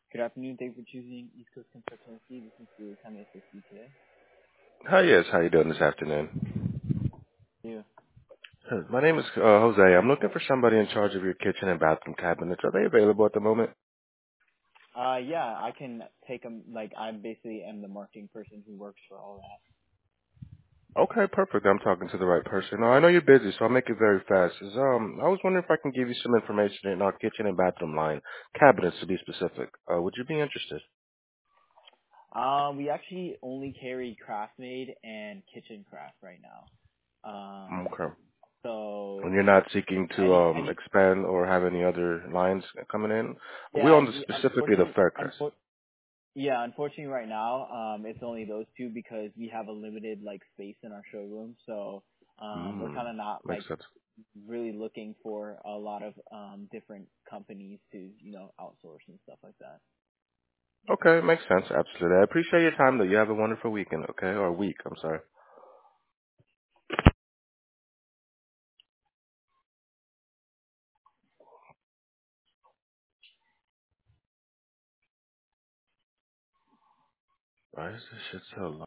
Good afternoon. Thank you for choosing East Coast Construction C. This is Drew. How may I assist you today? Hi, yes. How you doing this afternoon? Yeah. My name is Jose. I'm looking for somebody in charge of your kitchen and bathroom cabinets. Are they available at the moment? Yeah, I can take them. Like, I basically am the marketing person who works for all that. Okay, perfect. I'm talking to the right person. I know you're busy, so I'll make it very fast. I was wondering if I can give you some information in our kitchen and bathroom line, cabinets to be specific. Would you be interested? We actually only carry Craftmade and Kitchen Craft right now. Okay. So And you're not seeking to any, expand or have any other lines coming in? We yeah, own specifically the Faircrest. yeah, unfortunately right now, it's only those two because we have a limited like space in our showroom. So, we're Hmm. kind of not like Makes sense. really looking for a lot of different companies to outsource and stuff like that. Okay, makes sense. Absolutely. I appreciate your time, though. You have a wonderful weekend, okay? Or week, I'm sorry. Why is this shit so low?